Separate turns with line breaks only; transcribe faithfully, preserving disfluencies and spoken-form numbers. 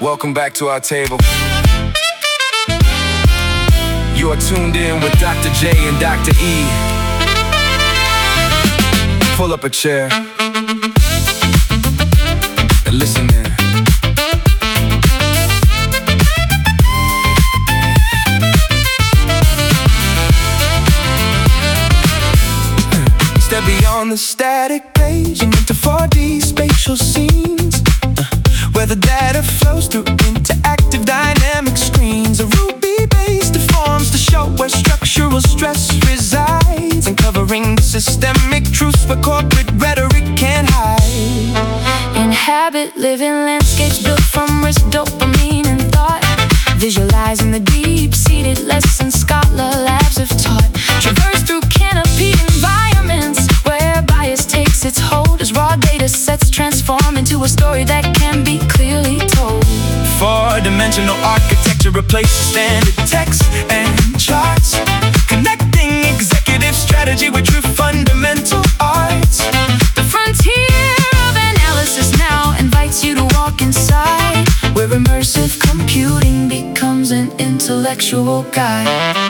Welcome back to our table. You are tuned in with Doctor J and Doctor E. Pull up a chair and listen in. Step beyond the static page and into four D spatial scenes, uh, where the data flows through interactive dynamic screens. A Ruby-based deforms to show where structural stress resides, uncovering systemic truths where corporate rhetoric can't hide.
Inhabit living landscapes built from risk, dopamine, and thought, visualizing the deep-seated lessons scholar labs have taught. Traverse through canopy environments where bias takes its hold, as raw data sets transform into a story that can be clearly told.
Four-dimensional architecture replaces standard text and charts, connecting executive strategy with true fundamental arts.
The frontier of analysis now invites you to walk inside, where immersive computing becomes an intellectual guide.